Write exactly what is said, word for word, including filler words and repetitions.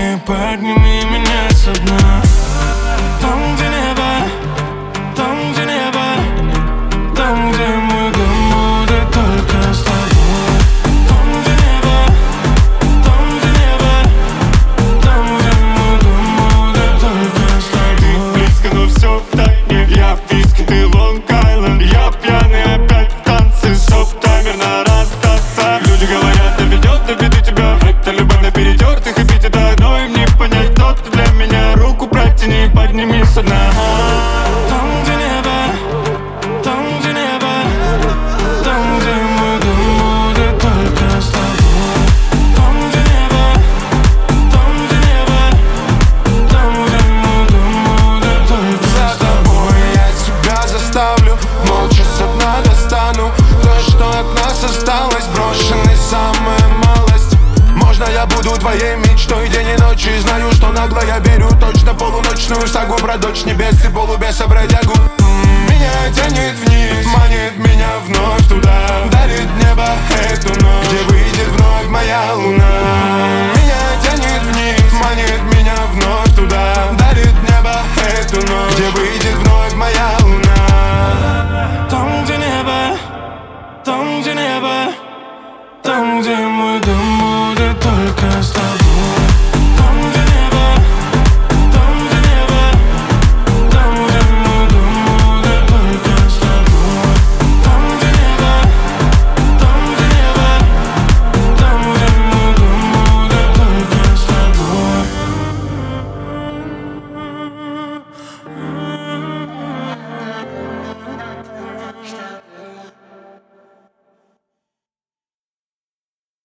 Подними, подними меня со дна. Там, где небо, там, где небо, там, где мой дом будет только с тобой. Там, где небо, там, где небо, там, где мой дом будет только с тобой. Ты близко, но все в тайне. Я в виске, ты Лонг-Айленд. Я пьяный опять в танце. Стоп-таймер на расстаться. Люди говорят, доведет до беды тебя. Это любовь на перетертых эпитетах. Но им не понять, кто ты для меня. Руку протяни, подними со дна. Там, где небо, там, где небо, там, где мой дом будет только с тобой. Там, где небо, там, где небо, там, где мой дом будет только с тобой. Я себя заставлю, молча со дна достану то, что от нас осталось, брошенной самая малость. Можно я буду твоей мечтой день и ночь, и знаю, что нагло я верю точно полуночную сагу про дочь небес и полубеса бродягу. Меня тянет вниз, манит меня вновь туда, дарит небо эту ночь, где выйдет вновь моя луна. Меня тянет вниз, манит меня вновь туда, дарит небо эту ночь, где выйдет вновь моя луна. Там, где небо, там, где небо, там, где